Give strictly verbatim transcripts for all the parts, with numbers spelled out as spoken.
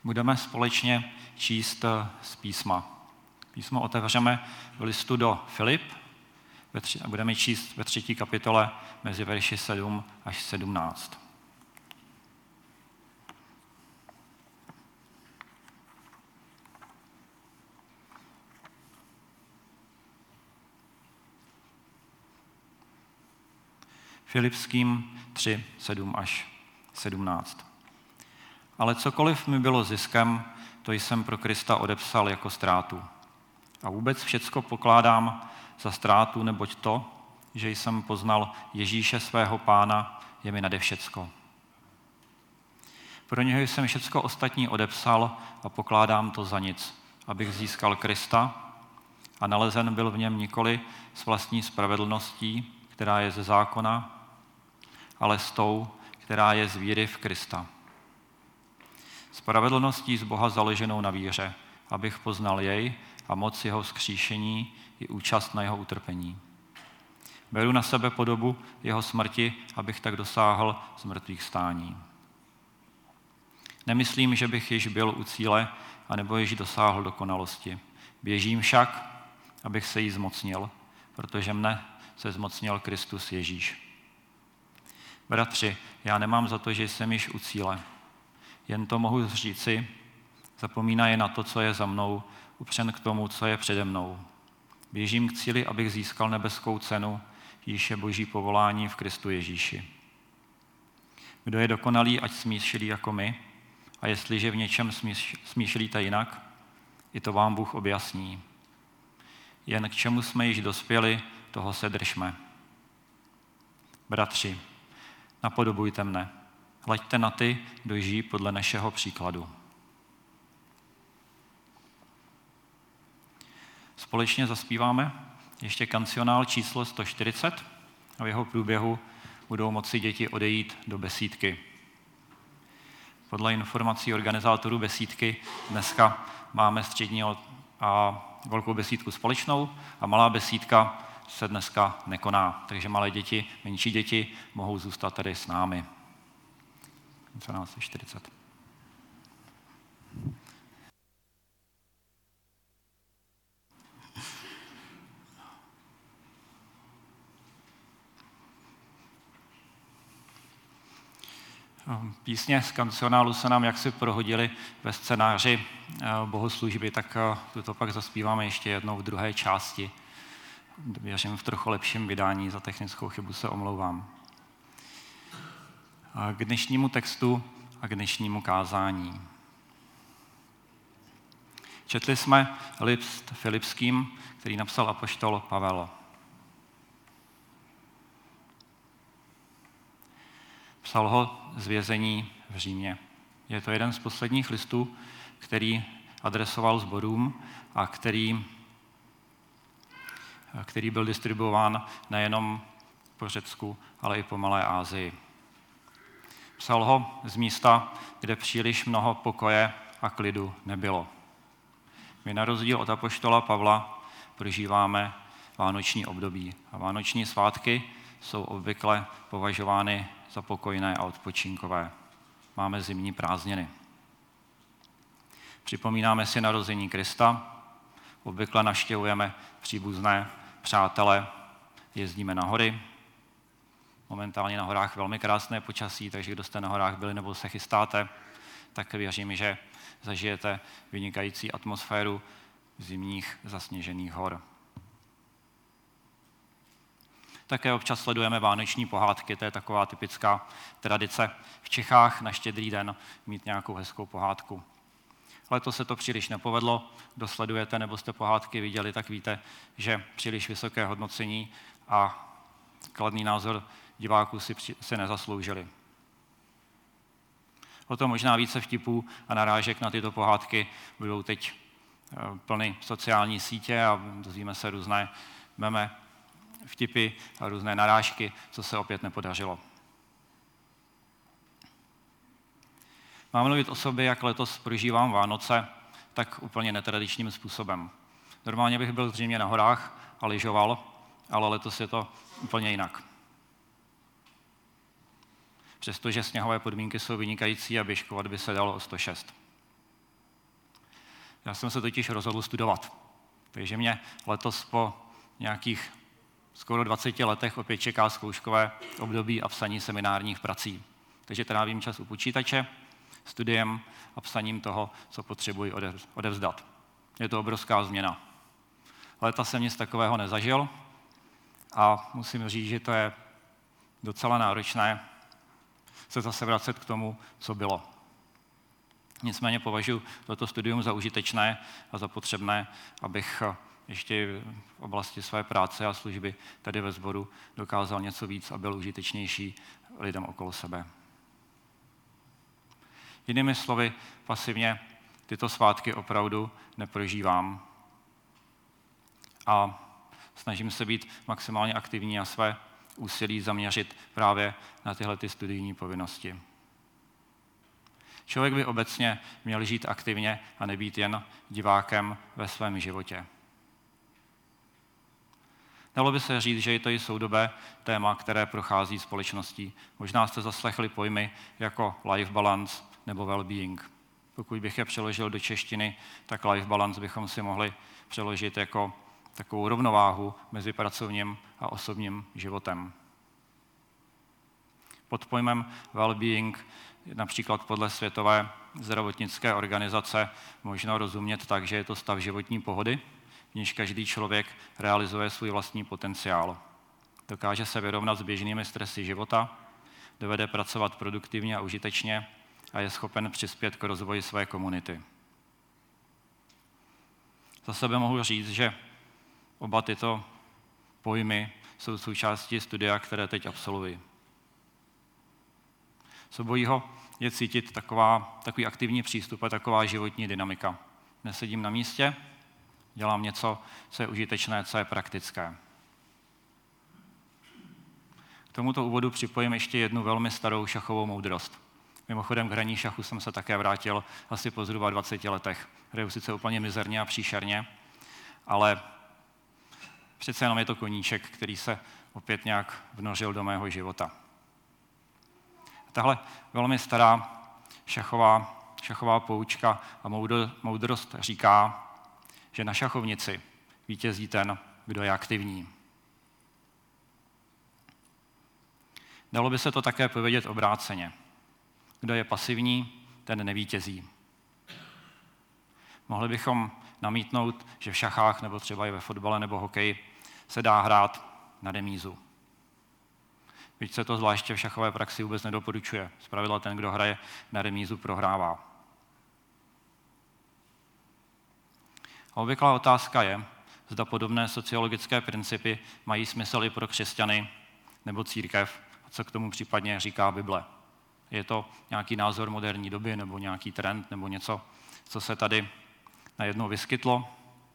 Budeme společně číst z písma. Písmo otevřeme v listu do Filip a budeme číst ve třetí kapitole mezi verši sedm až sedmnáct. Filipským tři, sedm až sedmnáct. Ale cokoliv mi bylo ziskem, to jsem pro Krista odepsal jako ztrátu. A vůbec všecko pokládám za ztrátu, neboť to, že jsem poznal Ježíše svého Pána, je mi nade všecko. Pro něho jsem všecko ostatní odepsal a pokládám to za nic, abych získal Krista a nalezen byl v něm nikoli s vlastní spravedlností, která je ze zákona, ale s tou, která je z víry v Krista. Spravedlností z Boha založenou na víře, abych poznal jej a moc jeho vzkříšení i účast na jeho utrpení. Beru na sebe podobu jeho smrti, abych tak dosáhl z mrtvých stání. Nemyslím, že bych již byl u cíle, anebo již dosáhl dokonalosti. Běžím však, abych se jí zmocnil, protože mne se zmocnil Kristus Ježíš. Bratři, já nemám za to, že jsem již u cíle. Jen to mohu říci, zapomínaje na to, co je za mnou, upřen k tomu, co je přede mnou. Běžím k cíli, abych získal nebeskou cenu, jíž je boží povolání v Kristu Ježíši. Kdo je dokonalý, ať smýšlí jako my, a jestliže v něčem smýšlíte jinak, i to vám Bůh objasní. Jen k čemu jsme již dospěli, toho se držme. Bratři, napodobujte mne. Hleďte na ty, kdo žijí podle našeho příkladu. Společně zaspíváme ještě kancionál číslo sto čtyřicet a v jeho průběhu budou moci děti odejít do besídky. Podle informací organizátorů besídky dneska máme střední a velkou besídku společnou a malá besídka se dneska nekoná, takže malé děti, menší děti mohou zůstat tady s námi. sto čtyřicet. Písně z kancionálu se nám jaksi prohodily ve scénáři bohoslužby, tak to pak zaspíváme ještě jednou v druhé části. Věřím v trochu lepším vydání, za technickou chybu se omlouvám. K dnešnímu textu a k dnešnímu kázání. Četli jsme list Filipským, který napsal apoštol Pavel. Psal ho z vězení v Římě. Je to jeden z posledních listů, který adresoval sborům a který, který byl distribuován nejenom po Řecku, ale i po Malé Asii. Psal ho z místa, kde příliš mnoho pokoje a klidu nebylo. My na rozdíl od apoštola Pavla prožíváme vánoční období a vánoční svátky jsou obvykle považovány za pokojné a odpočinkové. Máme zimní prázdniny. Připomínáme si narození Krista, obvykle navštěvujeme příbuzné, přátele, jezdíme na hory. Momentálně na horách velmi krásné počasí, takže kdo jste na horách byli nebo se chystáte, tak věřím, že zažijete vynikající atmosféru zimních zasněžených hor. Také občas sledujeme vánoční pohádky, to je taková typická tradice v Čechách na Štědrý den mít nějakou hezkou pohádku. Letos se to příliš nepovedlo, kdo sledujete nebo jste pohádky viděli, tak víte, že příliš vysoké hodnocení a kladný názor diváků si, si nezasloužili. O to možná více vtipů a narážek na tyto pohádky budou teď plny sociální sítě a dozvíme se různé meme, vtipy a různé narážky, co se opět nepodařilo. Mám mluvit o sobě, jak letos prožívám Vánoce, tak úplně netradičním způsobem. Normálně bych byl zřejmě na horách a lyžoval, ale letos je to úplně jinak. Přestože sněhové podmínky jsou vynikající a běžkovat by se dalo o sto šest. Já jsem se totiž rozhodl studovat. Takže mě letos po nějakých skoro dvaceti letech opět čeká zkouškové období a psaní seminárních prací. Takže trávím čas u počítače, studiem a psaním toho, co potřebuji odevzdat. Je to obrovská změna. Léta jsem nic takového nezažil a musím říct, že to je docela náročné se zase vracet k tomu, co bylo. Nicméně považuji toto studium za užitečné a za potřebné, abych ještě v oblasti své práce a služby tady ve sboru dokázal něco víc a byl užitečnější lidem okolo sebe. Jinými slovy, pasivně tyto svátky opravdu neprožívám a snažím se být maximálně aktivní a své úsilí zaměřit právě na tyhle ty studijní povinnosti. Člověk by obecně měl žít aktivně a nebýt jen divákem ve svém životě. Dalo by se říct, že je to i soudobé téma, které prochází společností. Možná jste zaslechli pojmy jako life balance nebo well-being. Pokud bych je přeložil do češtiny, tak life balance bychom si mohli přeložit jako takovou rovnováhu mezi pracovním a osobním životem. Pod pojmem well-being například podle Světové zdravotnické organizace možno rozumět tak, že je to stav životní pohody, v níž každý člověk realizuje svůj vlastní potenciál. Dokáže se vyrovnat s běžnými stresy života, dovede pracovat produktivně a užitečně a je schopen přispět k rozvoji své komunity. Za sebe mohu říct, že oba tyto pojmy jsou součástí studia, které teď absolvuji. Z obojího je cítit taková, takový aktivní přístup a taková životní dynamika. Nesedím na místě, dělám něco, co je užitečné, co je praktické. K tomuto úvodu připojím ještě jednu velmi starou šachovou moudrost. Mimochodem k hraní šachu jsem se také vrátil asi po zhruba dvaceti letech. Hraju sice úplně mizerně a příšerně, ale přece jenom je to koníček, který se opět nějak vnořil do mého života. Tahle velmi stará šachová, šachová poučka a moudrost říká, že na šachovnici vítězí ten, kdo je aktivní. Dalo by se to také povědět obráceně. Kdo je pasivní, ten nevítězí. Mohli bychom namítnout, že v šachách nebo třeba i ve fotbale nebo hokeji se dá hrát na remízu. Byť se to zvláště v šachové praxi vůbec nedoporučuje. Zpravidla ten, kdo hraje na remízu, prohrává. A obvyklá otázka je, zda podobné sociologické principy mají smysl i pro křesťany nebo církev, a co k tomu případně říká Bible. Je to nějaký názor moderní doby nebo nějaký trend nebo něco, co se tady najednou vyskytlo?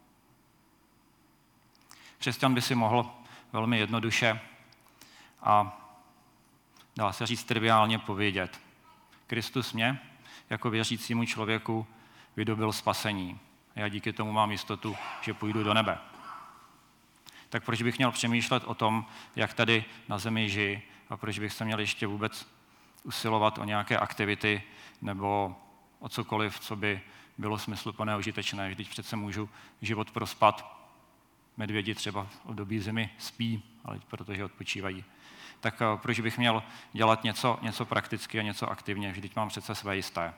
Křesťan by si mohl velmi jednoduše a dá se říct triviálně povědět. Kristus mě jako věřícímu člověku vydobil spasení. Já díky tomu mám jistotu, že půjdu do nebe. Tak proč bych měl přemýšlet o tom, jak tady na zemi žiji a proč bych se měl ještě vůbec usilovat o nějaké aktivity nebo o cokoliv, co by bylo smysluplné a užitečné. Vždyť přece můžu život prospat. Medvědi třeba v období zimy spí, ale protože odpočívají. Tak proč bych měl dělat něco, něco prakticky a něco aktivně? Vždyť mám přece své jisté.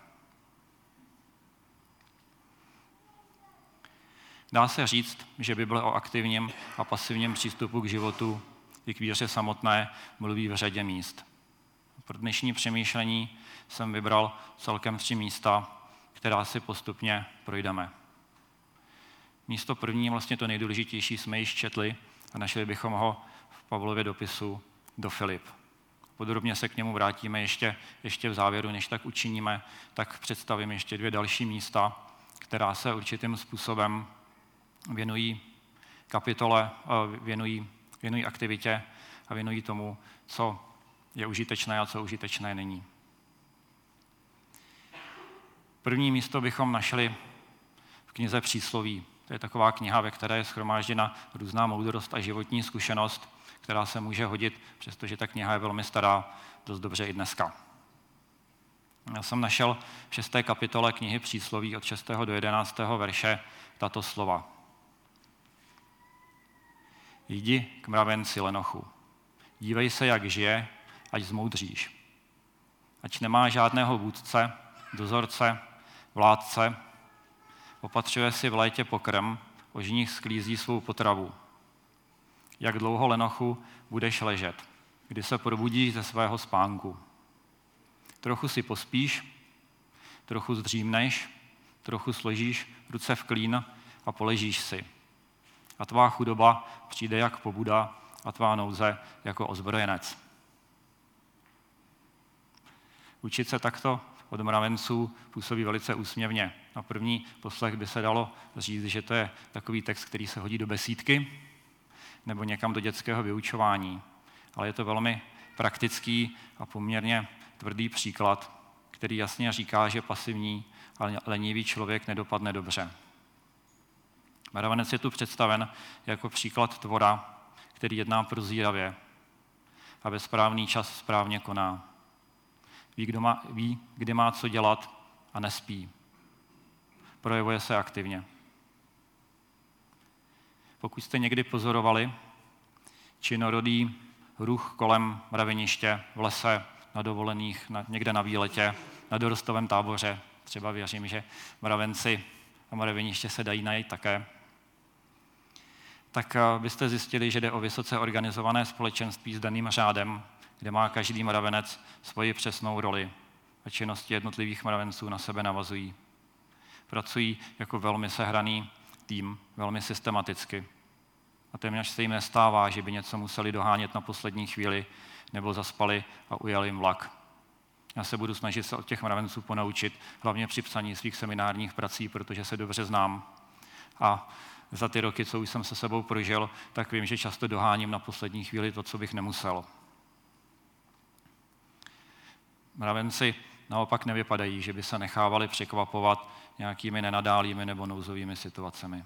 Dá se říct, že Bible o aktivním a pasivním přístupu k životu i k víře samotné mluví v řadě míst. Pro dnešní přemýšlení jsem vybral celkem tři místa, která si postupně projdeme. Místo první, vlastně to nejdůležitější, jsme již četli a našli bychom ho v Pavlově dopisu do Filip. Podrobně se k němu vrátíme ještě, ještě v závěru, než tak učiníme, tak představím ještě dvě další místa, která se určitým způsobem věnují kapitole, věnují, věnují aktivitě a věnují tomu, co je užitečné a co užitečné není. První místo bychom našli v knize Přísloví. To je taková kniha, ve které je shromážděna různá moudrost a životní zkušenost, která se může hodit, přestože ta kniha je velmi stará, dost dobře i dneska. Já jsem našel v šesté kapitole knihy Přísloví od šestého do jedenáctého verše tato slova. Jdi k mravenci lenochu. Dívej se, jak žije, ať zmoudříš. Ať nemá žádného vůdce, dozorce, vládce, opatřuje si v létě pokrm, ožních sklízí svou potravu. Jak dlouho, lenochu, budeš ležet, kdy se probudíš ze svého spánku. Trochu si pospíš, trochu zdřímneš, trochu složíš ruce v klín a poležíš si. A tvá chudoba přijde jak pobuda a tvá nouze jako ozbrojenec. Učit se takto od mravenců působí velice úsměvně. Na první poslech by se dalo říct, že to je takový text, který se hodí do besídky nebo někam do dětského vyučování. Ale je to velmi praktický a poměrně tvrdý příklad, který jasně říká, že pasivní a lenivý člověk nedopadne dobře. Mravenec je tu představen jako příklad tvora, který jedná prozíravě a ve správný čas správně koná. Ví, kdo má, ví, kdy má co dělat a nespí. Projevuje se aktivně. Pokud jste někdy pozorovali činorodý ruch kolem mraveniště v lese, na dovolených, na, někde na výletě, na dorostovém táboře, třeba věřím, že mravenci a mraveniště se dají najít také, tak byste zjistili, že jde o vysoce organizované společenství s daným řádem, kde má každý mravenec svoji přesnou roli a činnosti jednotlivých mravenců na sebe navazují. Pracují jako velmi sehraný tým, velmi systematicky. A téměř se jim nestává, že by něco museli dohánět na poslední chvíli nebo zaspali a ujel jim vlak. Já se budu snažit se od těch mravenců ponaučit, hlavně při psaní svých seminárních prací, protože se dobře znám. A za ty roky, co už jsem se sebou prožil, tak vím, že často doháním na poslední chvíli to, co bych nemusel. Mravenci naopak nevypadají, že by se nechávali překvapovat nějakými nenadálými nebo nouzovými situacemi.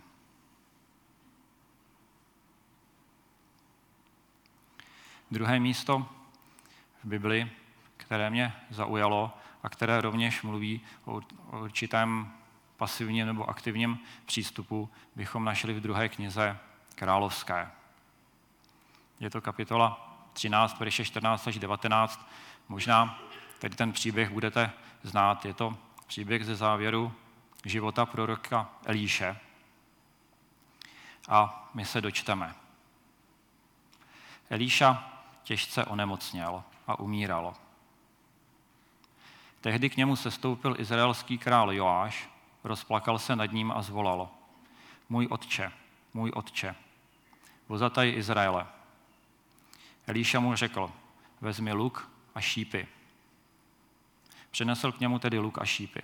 Druhé místo v Bibli, které mě zaujalo a které rovněž mluví o určitém pasivním nebo aktivním přístupu, bychom našli v druhé knize Královské. Je to kapitola třináct, verše čtrnáct až devatenáct. Možná tady ten příběh budete znát. Je to příběh ze závěru života proroka Elíše. A my se dočteme. Elíša těžce onemocněl a umíral. Tehdy k němu sestoupil izraelský král Joáš, rozplakal se nad ním a zvolal: Můj otče, můj otče, vozataj Izraele. Elíša mu řekl: Vezmi luk a šípy. Přinesl k němu tedy luk a šípy.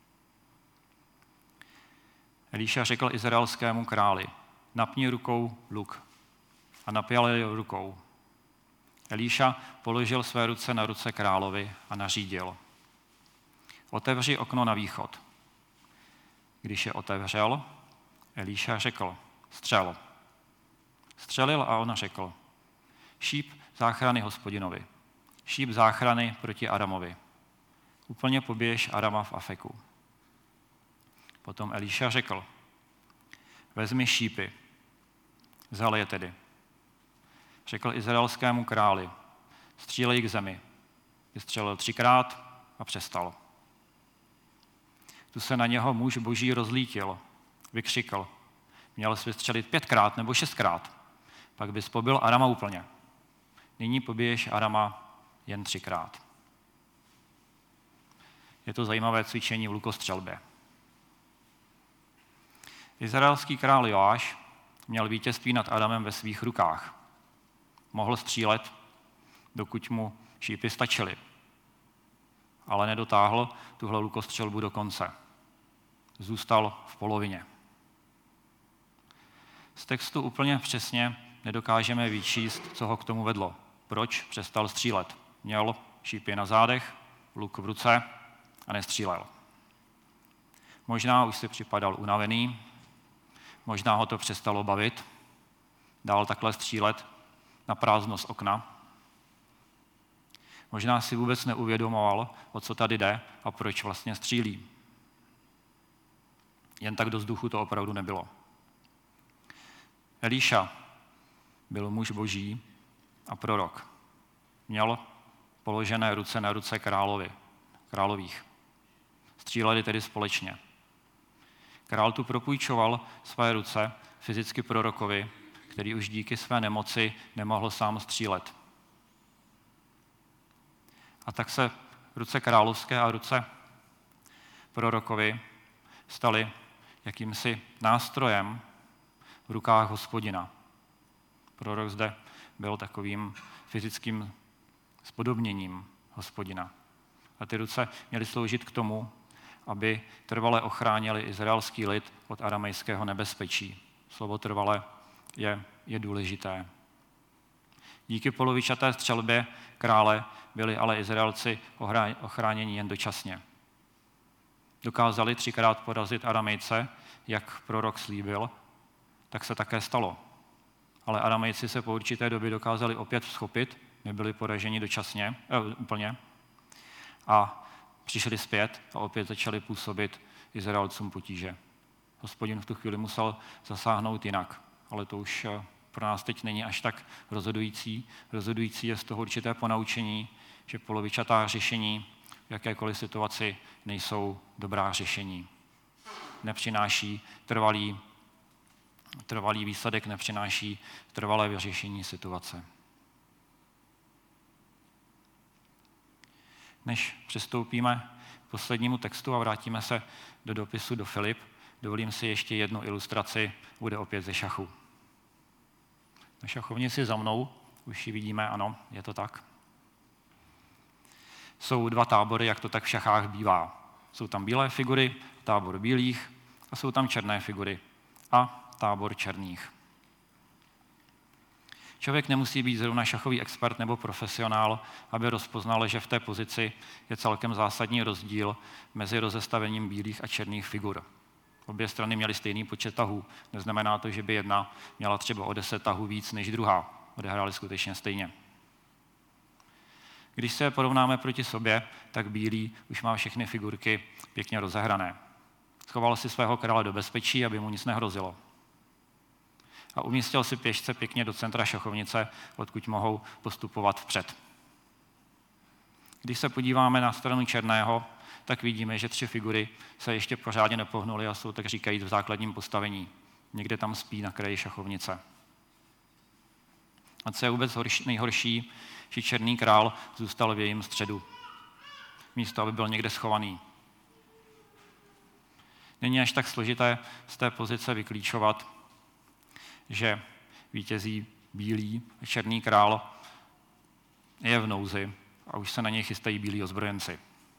Elíša řekl izraelskému králi: Napni rukou luk. A napjal jej rukou. Elíša položil své ruce na ruce královi a nařídil: Otevři okno na východ. Když je otevřel, Elíša řekl: Střel. Střelil a on řekl: Šíp záchrany Hospodinovi. Šíp záchrany proti Aramovi. Úplně poběž Arama v Afeku. Potom Elíša řekl: Vezmi šípy. Vzal je tedy. Řekl izraelskému králi: Střílej k zemi. Vystřelil třikrát a přestal. Tu se na něho muž boží rozlítil. Vykřikl: Měl jsi vystřelit pětkrát nebo šestkrát, pak bys pobil Arama úplně. Nyní pobiješ Arama jen třikrát. Je to zajímavé cvičení v lukostřelbě. Izraelský král Joáš měl vítězství nad Aramem ve svých rukách. Mohl střílet, dokud mu šípy stačily. Ale nedotáhl tuhle lukostřelbu do konce. Zůstal v polovině. Z textu úplně přesně nedokážeme vyčíst, co ho k tomu vedlo. Proč přestal střílet? Měl šípy na zádech, luk v ruce a nestřílel. Možná už si připadal unavený, možná ho to přestalo bavit, dál takhle střílet na prázdno z okna. Možná si vůbec neuvědomoval, o co tady jde a proč vlastně střílí. Jen tak do vzduchu to opravdu nebylo. Elíša byl muž boží a prorok. Měl položené ruce na ruce královi, králových. Stříleli tedy společně. Král tu propůjčoval své ruce fyzicky prorokovi, který už díky své nemoci nemohl sám střílet. A tak se ruce královské a ruce prorokovi staly jakýmsi nástrojem v rukách Hospodina. Prorok zde byl takovým fyzickým spodobněním Hospodina. A ty ruce měly sloužit k tomu, aby trvale ochránili izraelský lid od aramejského nebezpečí. Slovo trvale je, je důležité. Díky polovičaté střelbě krále byli ale Izraelci ochráněni jen dočasně. Dokázali třikrát porazit Aramejce, jak prorok slíbil, tak se také stalo. Ale Aramejci se po určité době dokázali opět schopit, nebyli poraženi dočasně, eh, úplně, a přišli zpět a opět začali působit Izraelcům potíže. Hospodin v tu chvíli musel zasáhnout jinak, ale to už pro nás teď není až tak rozhodující. Rozhodující je z toho určité ponaučení, že polovičatá řešení v jakékoliv situaci nejsou dobrá řešení. Nepřináší trvalý, trvalý výsledek, nepřináší trvalé vyřešení situace. Než přistoupíme k poslednímu textu a vrátíme se do dopisu do Filip, dovolím si ještě jednu ilustraci, bude opět ze šachu. Na šachovnici za mnou, už ji vidíme, ano, je to tak. Jsou dva tábory, jak to tak v šachách bývá. Jsou tam bílé figury, tábor bílých, a jsou tam černé figury a tábor černých. Člověk nemusí být zrovna šachový expert nebo profesionál, aby rozpoznal, že v té pozici je celkem zásadní rozdíl mezi rozestavením bílých a černých figur. Obě strany měly stejný počet tahů. Neznamená to, že by jedna měla třeba o deset tahů víc než druhá. Odehrály skutečně stejně. Když se porovnáme proti sobě, tak bílý už má všechny figurky pěkně rozehrané. Schoval si svého krále do bezpečí, aby mu nic nehrozilo. A umístil si pěšce pěkně do centra šachovnice, odkud mohou postupovat vpřed. Když se podíváme na stranu černého, tak vidíme, že tři figury se ještě pořádně nepohnuly a jsou tak říkajíc v základním postavení. Někde tam spí na kraji šachovnice. A co je vůbec nejhorší, že černý král zůstal v jejím středu. Místo, aby byl někde schovaný. Není až tak složité z té pozice vyklíčovat, že vítězí bílý a černý král je v nouzi a už se na něj chystají bílí ozbrojenci.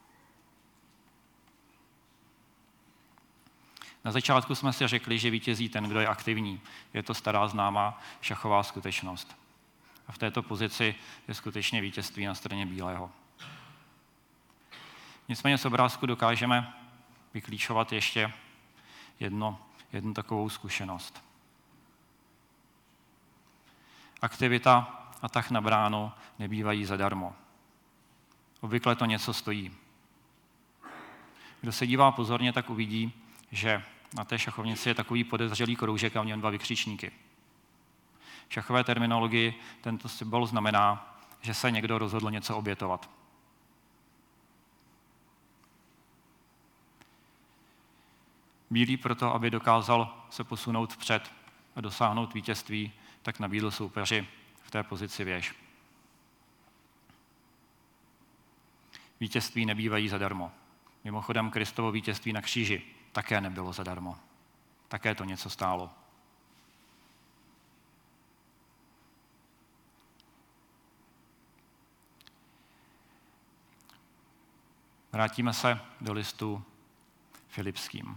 Na začátku jsme si řekli, že vítězí ten, kdo je aktivní. Je to stará známá šachová skutečnost. A v této pozici je skutečně vítězství na straně bílého. Nicméně z obrázku dokážeme vyklíčovat ještě jedno, jednu takovou zkušenost. Aktivita a tah na bránu nebývají zadarmo. Obvykle to něco stojí. Kdo se dívá pozorně, tak uvidí, že na té šachovnici je takový podezřelý kroužek a v něm dva vykřičníky. V šachové terminologii tento symbol znamená, že se někdo rozhodl něco obětovat. Bílý proto, aby dokázal se posunout vpřed a dosáhnout vítězství, tak nabídl soupeři v té pozici věž. Vítězství nebývají zadarmo. Mimochodem Kristovo vítězství na kříži také nebylo zadarmo. Také to něco stálo. Vrátíme se do listu Filipským.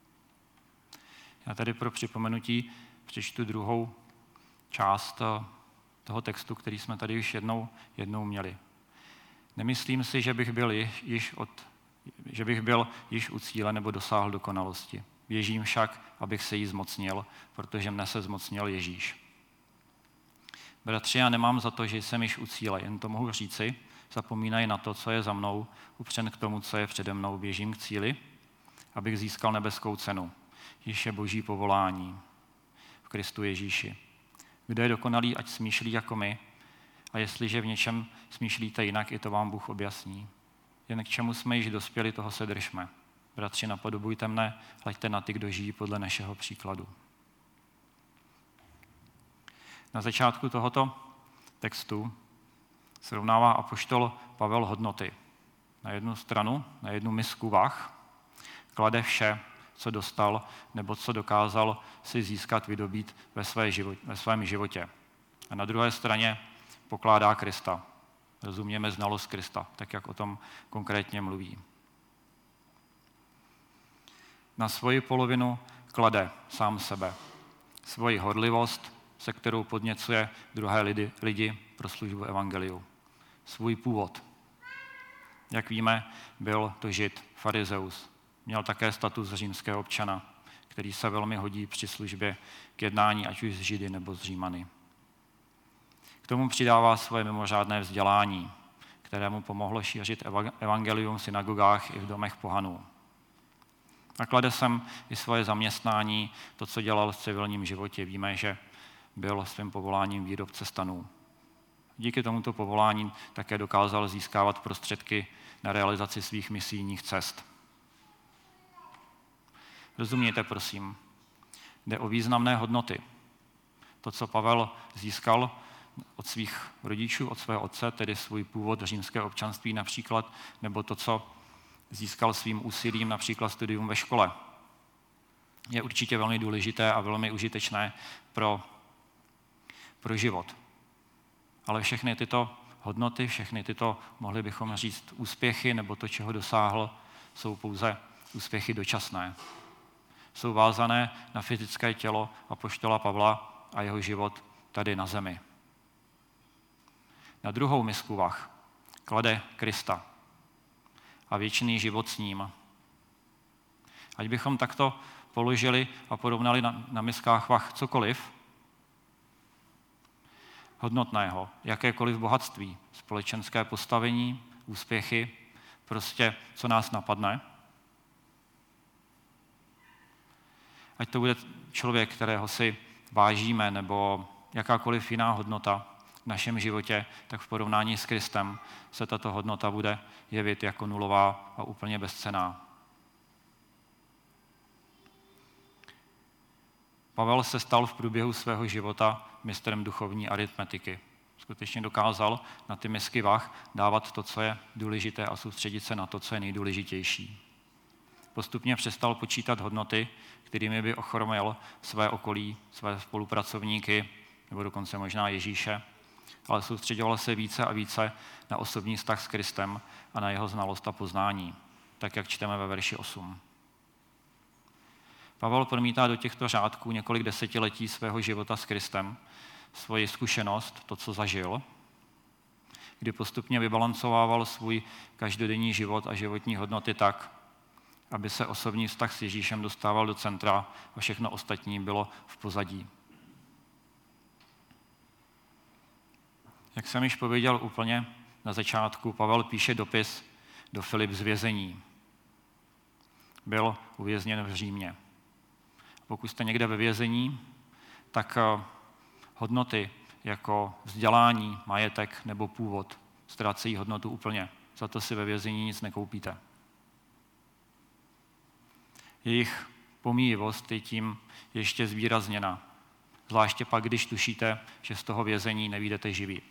Já tady pro připomenutí přečtu druhou část toho textu, který jsme tady už jednou, jednou měli. Nemyslím si, že bych byl již, od, že bych byl již u cíle nebo dosáhl dokonalosti. Běžím však, abych se jí zmocnil, protože mne se zmocnil Ježíš. Bratři, já nemám za to, že jsem již u cíle, jen to mohu říci, zapomínají na to, co je za mnou, upřen k tomu, co je přede mnou, běžím k cíli, abych získal nebeskou cenu, již je boží povolání v Kristu Ježíši. Kdo je dokonalý, ať smýšlí jako my, a jestliže v něčem smýšlíte jinak, i to vám Bůh objasní. Jen k čemu jsme již dospěli, toho se držme. Bratři, napodobujte mne, hleďte na ty, kdo žijí podle našeho příkladu. Na začátku tohoto textu srovnává apoštol Pavel hodnoty. Na jednu stranu, na jednu misku vah, klade vše, co dostal nebo co dokázal si získat, vydobít ve, své život, ve svém životě. A na druhé straně pokládá Krista. Rozumíme znalost Krista, tak jak o tom konkrétně mluví. Na svoji polovinu klade sám sebe. Svoji horlivost, se kterou podněcuje druhé lidi, lidi pro službu evangeliu. Svůj původ. Jak víme, byl to Žid, farizeus. Měl také status římského občana, který se velmi hodí při službě k jednání, ať už s Židy nebo s Římany. K tomu přidává svoje mimořádné vzdělání, kterému pomohlo šířit evangelium v synagogách i v domech pohanů. A klade sem i svoje zaměstnání, to, co dělal v civilním životě. Víme, že byl svým povoláním výrobce stanů. Díky tomuto povolání také dokázal získávat prostředky na realizaci svých misijních cest. Rozumějte, prosím, jde o významné hodnoty. To, co Pavel získal od svých rodičů, od svého otce, tedy svůj původ římské občanství například, nebo to, co získal svým úsilím, například studium ve škole, je určitě velmi důležité a velmi užitečné pro, pro život. Ale všechny tyto hodnoty, všechny tyto, mohli bychom říct, úspěchy, nebo to, čeho dosáhl, jsou pouze úspěchy dočasné. Jsou vázané na fyzické tělo apoštola Pavla a jeho život tady na zemi. Na druhou misku vah klade Krista a věčný život s ním. Ať bychom takto položili a porovnali na, na miskách vah cokoliv hodnotného, jakékoliv bohatství, společenské postavení, úspěchy, prostě co nás napadne. Ať to bude člověk, kterého si vážíme, nebo jakákoliv jiná hodnota v našem životě, tak v porovnání s Kristem se tato hodnota bude jevit jako nulová a úplně bezcenná. Pavel se stal v průběhu svého života mistrem duchovní aritmetiky. Skutečně dokázal na ty misky vah dávat to, co je důležité, a soustředit se na to, co je nejdůležitější. Postupně přestal počítat hodnoty, kterými by ochromil své okolí, své spolupracovníky, nebo dokonce možná Ježíše, ale soustředoval se více a více na osobní vztah s Kristem a na jeho znalost a poznání, tak jak čteme ve verši osm. Pavel promítá do těchto řádků několik desetiletí svého života s Kristem, svoji zkušenost, to, co zažil, kdy postupně vybalancovával svůj každodenní život a životní hodnoty tak, aby se osobní vztah s Ježíšem dostával do centra a všechno ostatní bylo v pozadí. Jak jsem již pověděl úplně na začátku, Pavel píše dopis do Filip z vězení. Byl uvězněn v Římě. Pokud jste někde ve vězení, tak hodnoty jako vzdělání, majetek nebo původ ztrácejí hodnotu úplně. Za to si ve vězení nic nekoupíte. Jejich pomíjivost je tím ještě zvýrazněna. Zvláště pak, když tušíte, že z toho vězení nevyjdete živí.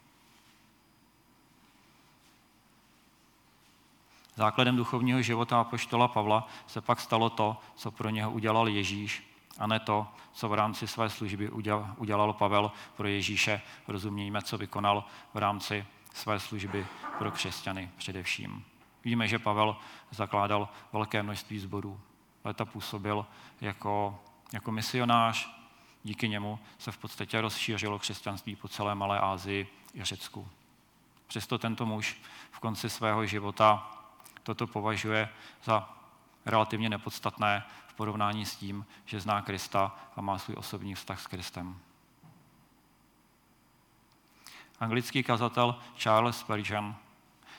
Základem duchovního života apoštola Pavla se pak stalo to, co pro něho udělal Ježíš, a ne to, co v rámci své služby udělal Pavel pro Ježíše. Rozumějme, co vykonal v rámci své služby pro křesťany především. Víme, že Pavel zakládal velké množství sborů. Léta působil jako, jako misionář, díky němu se v podstatě rozšířilo křesťanství po celé Malé Asii i Řecku. Přesto tento muž v konci svého života toto považuje za relativně nepodstatné v porovnání s tím, že zná Krista a má svůj osobní vztah s Kristem. Anglický kazatel Charles Spurgeon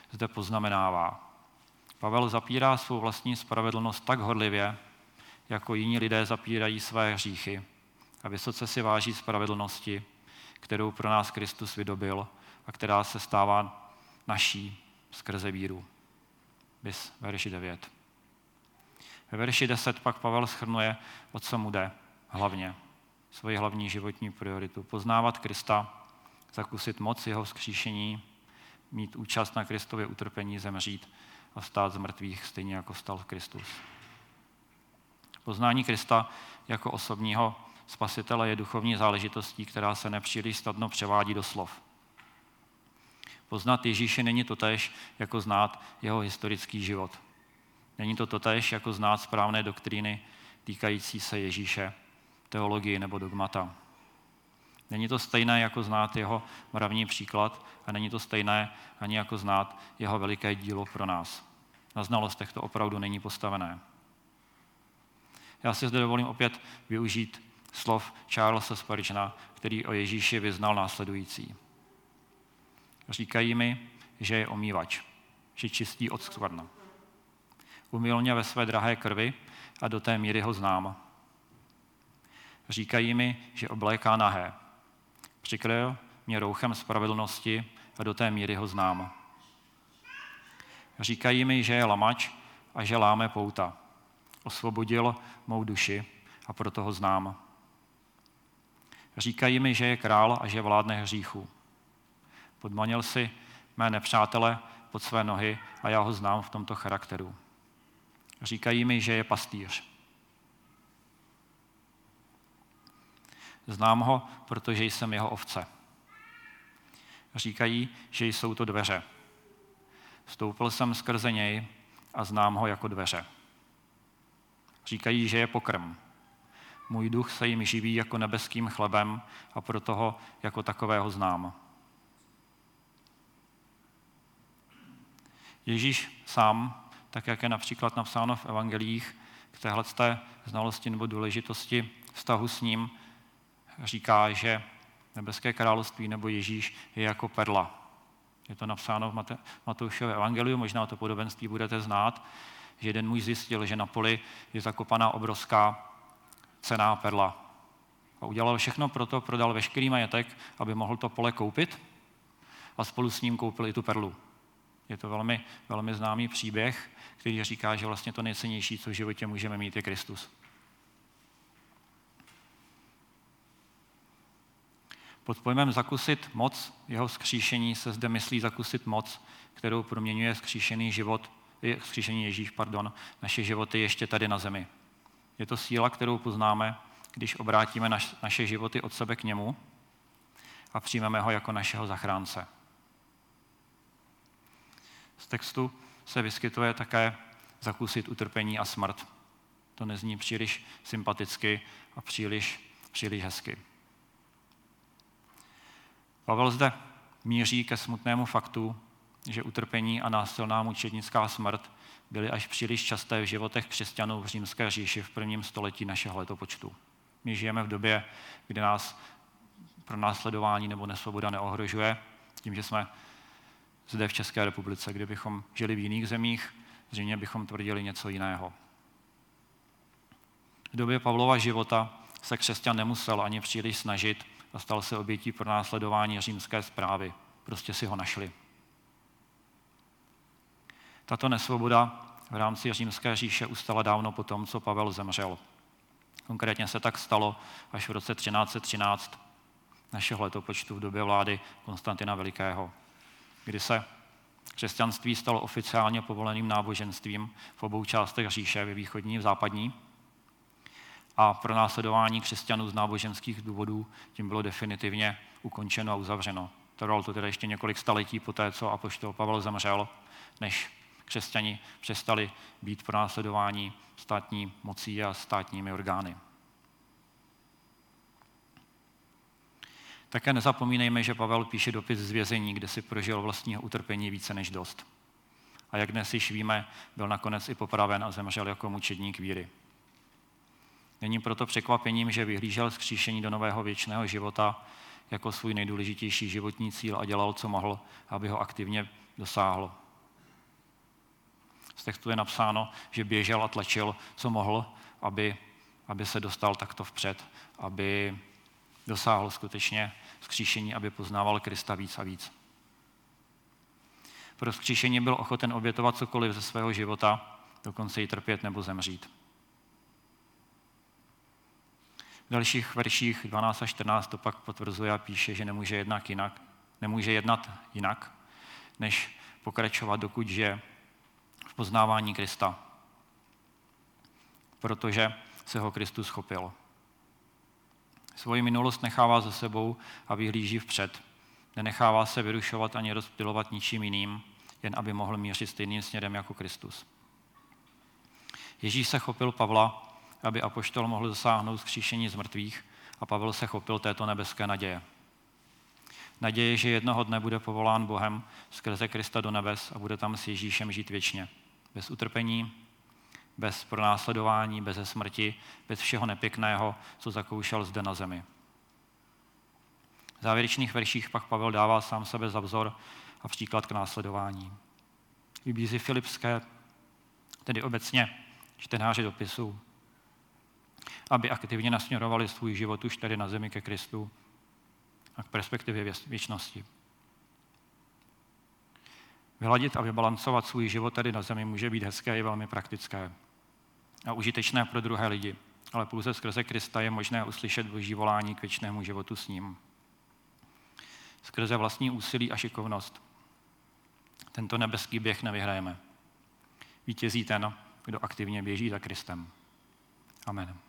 zde poznamenává. Pavel zapírá svou vlastní spravedlnost tak horlivě, jako jiní lidé zapírají své hříchy a vysoce si váží spravedlnosti, kterou pro nás Kristus vydobil a která se stává naší skrze víru. Bis verši devět. Ve verši deset pak Pavel shrnuje, o co mu jde hlavně, svoji hlavní životní prioritu. Poznávat Krista, zakusit moc jeho vzkříšení, mít účast na Kristově utrpení, zemřít a vstát z mrtvých, stejně jako stal Kristus. Poznání Krista jako osobního spasitele je duchovní záležitostí, která se nepříliš snadno převádí do slov. Poznat Ježíše není totéž, jako znát jeho historický život. Není to totéž, jako znát správné doktríny týkající se Ježíše, teologii nebo dogmata. Není to stejné, jako znát jeho mravní příklad a není to stejné ani jako znát jeho veliké dílo pro nás. Na znalostech to opravdu není postavené. Já si zde dovolím opět využít slov Charlesa Spurgeona, který o Ježíši vyznal následující. Říkají mi, že je omývač, že čistí od skvrn. Umyl mě ve své drahé krvi a do té míry ho znám. Říkají mi, že obléká nahé. Přikryl mě rouchem spravedlnosti a do té míry ho znám. Říkají mi, že je lamač a že láme pouta. Osvobodil mou duši a proto ho znám. Říkají mi, že je král a že vládne hříchu. Podmanil si mé nepřátele pod své nohy a já ho znám v tomto charakteru. Říkají mi, že je pastýř. Znám ho, protože jsem jeho ovce. Říkají, že jsou to dveře. Vstoupil jsem skrze něj a znám ho jako dveře. Říkají, že je pokrm. Můj duch se jim živí jako nebeským chlebem a proto ho jako takového znám. Ježíš sám, tak jak je například napsáno v evangelích, k téhleté znalosti nebo důležitosti vztahu s ním, říká, že nebeské království nebo Ježíš je jako perla. Je to napsáno v Mate- Matoušově evangeliu, možná to podobenství budete znát, že jeden muž zjistil, že na poli je zakopaná obrovská cenná perla. A udělal všechno pro to, prodal veškerý majetek, aby mohl to pole koupit a spolu s ním koupil i tu perlu. Je to velmi, velmi známý příběh, který říká, že vlastně to nejcennější, co v životě můžeme mít, je Kristus. Pod pojmem zakusit moc jeho vzkříšení se zde myslí zakusit moc, kterou proměňuje vzkříšený život, vzkříšený Ježíš, pardon, naše životy ještě tady na zemi. Je to síla, kterou poznáme, když obrátíme naš, naše životy od sebe k němu a přijmeme ho jako našeho zachránce. Z textu se vyskytuje také zakusit utrpení a smrt. To nezní příliš sympaticky a příliš, příliš hezky. Pavel zde míří ke smutnému faktu, že utrpení a násilná mučednická smrt byly až příliš časté v životech křesťanů v římské říši v prvním století našeho letopočtu. My žijeme v době, kdy nás pronásledování nebo nesvoboda neohrožuje, tím, že jsme zde v České republice. Kdybychom žili v jiných zemích, zřejmě bychom tvrdili něco jiného. V době Pavlova života se křesťan nemusel ani příliš snažit a stal se obětí pronásledování římské správy. Prostě si ho našli. Tato nesvoboda v rámci římské říše ustala dávno po tom, co Pavel zemřel. Konkrétně se tak stalo až v roce třináct set třináct našeho letopočtu v době vlády Konstantina Velikého, kdy se křesťanství stalo oficiálně povoleným náboženstvím v obou částech říše, ve východní i v západní. A pronásledování křesťanů z náboženských důvodů tím bylo definitivně ukončeno a uzavřeno. Trvalo to tedy ještě několik staletí poté, co apoštol Pavel zemřel, než křesťani přestali být pronásledováni státní mocí a státními orgány. Také nezapomínejme, že Pavel píše dopis z vězení, kde si prožil vlastního utrpení více než dost. A jak dnes již víme, byl nakonec i popraven a zemřel jako mučedník víry. Není proto překvapením, že vyhlížel vzkříšení do nového věčného života jako svůj nejdůležitější životní cíl a dělal, co mohl, aby ho aktivně dosáhl. Z textu je napsáno, že běžel a tlačil, co mohl, aby, aby se dostal takto vpřed, aby dosáhl skutečně vzkříšení, aby poznával Krista víc a víc. Pro vzkříšení byl ochoten obětovat cokoliv ze svého života, dokonce i trpět nebo zemřít. V dalších verších dvanáct a čtrnáct to pak potvrzuje a píše, že nemůže jednat jinak, nemůže jednat jinak, než pokračovat, dokud žije v poznávání Krista, protože se ho Kristus chopil. Svoji minulost nechává za sebou a vyhlíží vpřed. Nenechává se vyrušovat ani rozptylovat ničím jiným, jen aby mohl mířit stejným směrem jako Kristus. Ježíš se chopil Pavla, aby apoštol mohl dosáhnout vzkříšení z mrtvých, a Pavel se chopil této nebeské naděje. Naděje, že jednoho dne bude povolán Bohem skrze Krista do nebes a bude tam s Ježíšem žít věčně. Bez utrpení, bez pronásledování, bez smrti, bez všeho nepěkného, co zakoušel zde na zemi. V závěrečných verších pak Pavel dává sám sebe za vzor a příklad k následování. Vybízí Filipské, tedy obecně čtenáři dopisů, aby aktivně nasměrovali svůj život už tady na zemi ke Kristu a k perspektivě věčnosti. Vyladit a vybalancovat svůj život tady na zemi může být hezké i velmi praktické a užitečné pro druhé lidi, ale pouze skrze Krista je možné uslyšet Boží volání k věčnému životu s ním. Skrze vlastní úsilí a šikovnost tento nebeský běh nevyhrajeme. Vítězí ten, kdo aktivně běží za Kristem. Amen.